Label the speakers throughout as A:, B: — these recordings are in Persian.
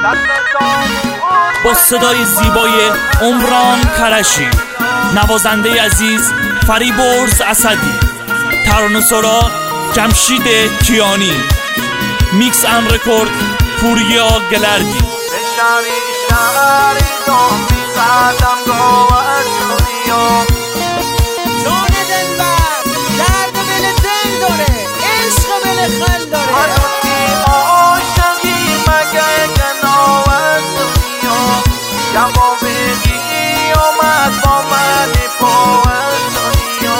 A: با صدای زیبای عمران کرشی، نوازنده عزیز فریبرز اسدی، ترانه‌سرا جمشید کیانی، میکس اند رکورد پوریا گلردی.
B: به شهری شهری دام میزدم گوه دنیا،
C: جان دلبر درد دل دل داره، عشق دل خل داره.
B: منوتی عاشقی مگه گناه دنیا، جوابی اومد با من پا دنیا.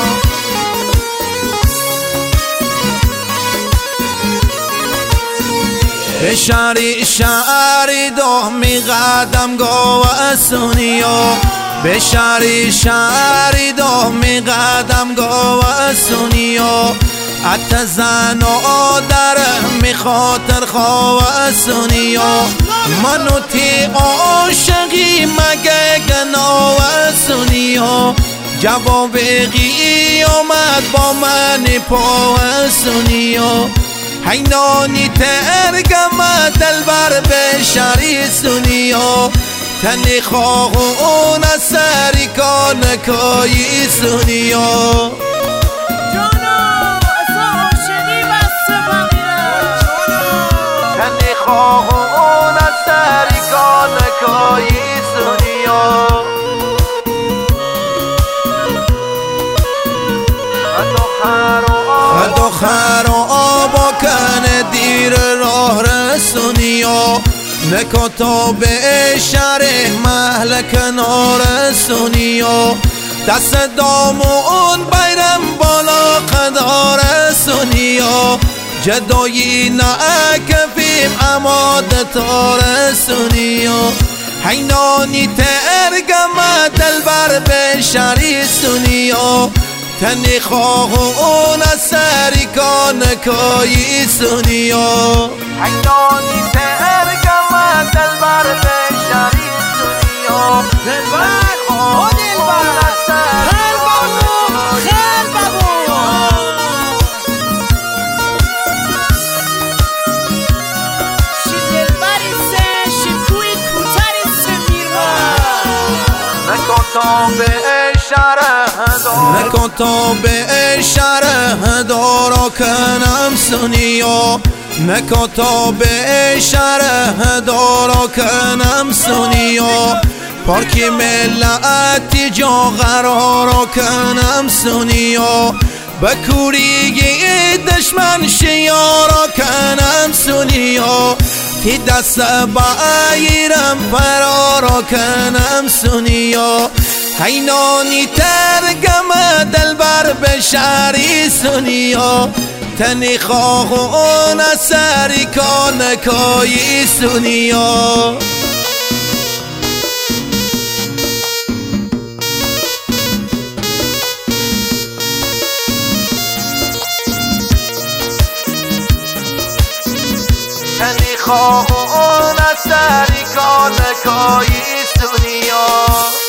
B: به شهری شهری دو میقدم گوه سونیا، به شهری شهری دو میقدم گوه سونیا. حتی زن و در میخاطر خواه سونیا، منو تی عاشقی مگه گناه سونیا. جواب غی آمد با من پا سونیا. حینانی ترگم دلبر به شهری سونیا، تنی خواهون سری کانکایی سونیا. تنی خواهون سری کانکایی سونیا. خدا خرابا کنه دیر راه رسونیا، نکتا به شهر محل کنار سونیا. دست دامون بیرم بالا قدار سونیا، جدایی نکفیم اماد تار سونیا. حینانی ترگم دلبر به شهری سونیا، تنی خواهون سری کانکایی سونیا. حینانی ترگم دلبر به شهری سونیا،
C: دلبر او دلبر خیل بابو خیل بابو. شی دلبری سه شی کوی کوتری سه میرا،
B: نکتا به نکتا به شهر دارا کنم سونیا، نکتا به شهر دارا کنم سونیا. پارکی ملتی جا قرارا کنم سونیا، بکوری دشمن شیارا کنم سونیا. تی دست بایرم فرارا کنم سونیا. حینانی ترگم دلبر به شهری سونیا، تنی خواهون سری کانکایی سونیا. تنی خواهون سری کانکایی سونیا.